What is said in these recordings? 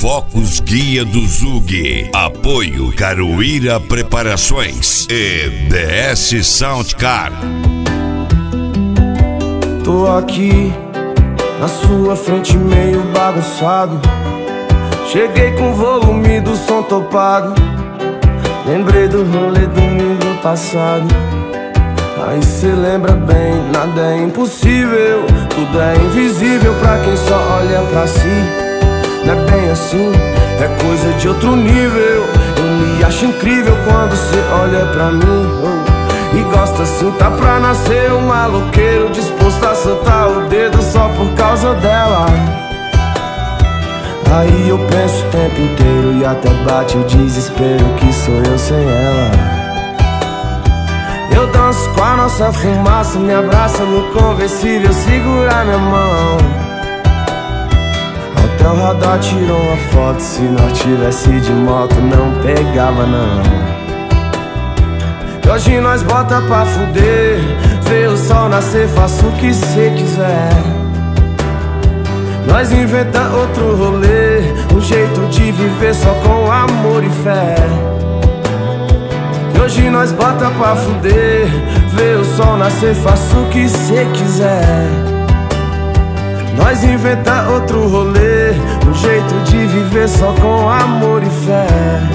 Focus Guia do Zug. Apoio Caruíra Preparações e DS Soundcar. Tô aqui na sua frente meio bagunçado. Cheguei com o volume do som topado. Lembrei do rolê domingo passado. Aí cê lembra bem, nada é impossível, tudo é invisível pra quem só olha pra si. Não é bem assim, é coisa de outro nível. Eu me acho incrível quando cê olha pra mim, e gosta assim, tá pra nascer um maloqueiro disposto a soltar o dedo só por causa dela. Aí eu penso o tempo inteiro e até bate o desespero que sou eu sem ela. Eu danço com a nossa fumaça, me abraça no conversível, segura minha mão. Até o radar tirou uma foto, se nós tivesse de moto não pegava não. E hoje nós bota pra fuder, vê o sol nascer, faça o que cê quiser. Nós inventa outro rolê, um jeito de viver só com amor e fé. E hoje nós bota pra fuder, vê o sol nascer, faça o que cê quiser. Nós inventa outro rolê, um jeito de viver só com amor e fé.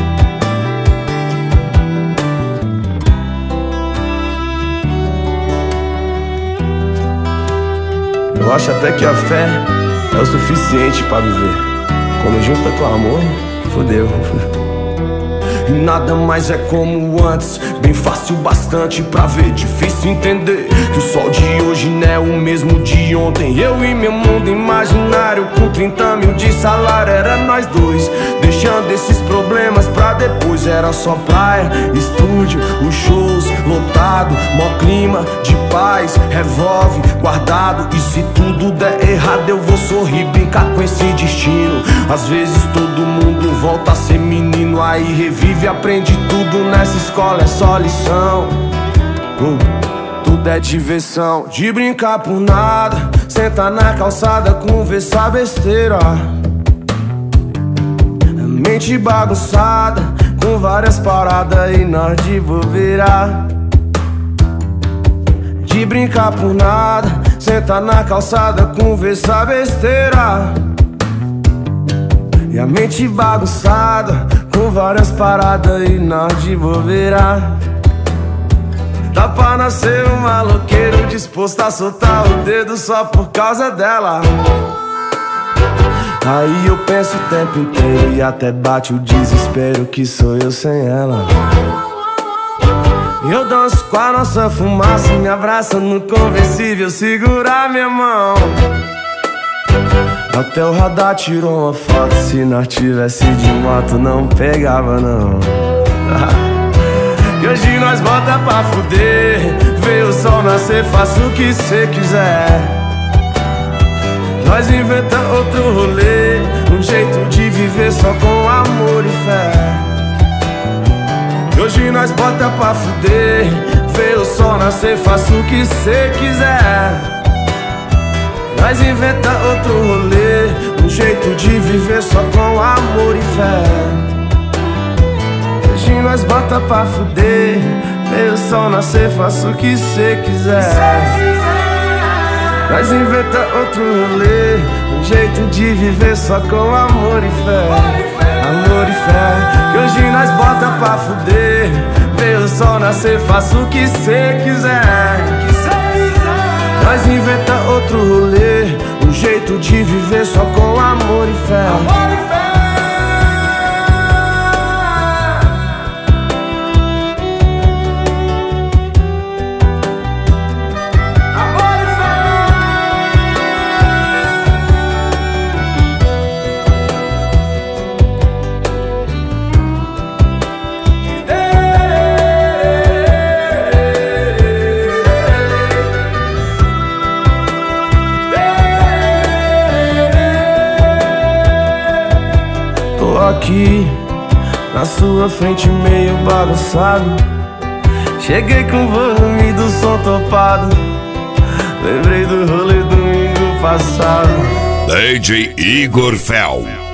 Eu acho até que a fé é o suficiente pra viver. Quando junta com amor, fodeu. E nada mais é como antes, bem fácil bastante pra ver. Difícil entender que o sol de hoje não é o mesmo de ontem. Eu e meu mundo imaginário com 30 mil de salário, era nós dois, deixando esses problemas pra depois. Era só praia, estúdio, os shows lotado, mó clima de paz, revólver guardado. E se tudo der errado eu vou sorrir, brincar com esse destino. Às vezes todo mundo volta a ser menino, aí revive, aprende tudo nessa escola, é só lição. Tudo é diversão, de brincar por nada, sentar na calçada, conversar besteira. Mente bagunçada, com várias paradas e nós de bobeira. De brincar por nada, sentar na calçada, conversar besteira. E a mente bagunçada, com várias paradas e nós de bobeira. Tá pra nascer um maloqueiro disposto a soltar o dedo só por causa dela. Aí eu penso o tempo inteiro e até bate o desespero que sou eu sem ela. Eu danço com a nossa fumaça, me abraça no conversível, segura minha mão. Até o radar tirou uma foto, se nós tivesse de moto não pegava não. E hoje nós bota pra fuder, vê o sol nascer, faça o que cê quiser. Nós inventa outro rolê, um jeito de viver só com amor e fé. E hoje nós bota pra fuder, vê o sol nascer, faça o que cê quiser. Nós inventa outro rolê, um jeito de viver só com amor e fé. Hoje nós bota pra fuder, vê o sol nascer, faça o que cê quiser. Nós inventa outro rolê, um jeito de viver só com amor e fé. Amor e fé. Que hoje nós bota pra fuder, vê o sol nascer, faça o que cê quiser. Nós inventa outro rolê, um jeito de viver só com amor e fé. Amor e fé. Aqui na sua frente meio bagunçado. Cheguei com o volume do som topado. Lembrei do rolê domingo passado. DJ Igor Fel.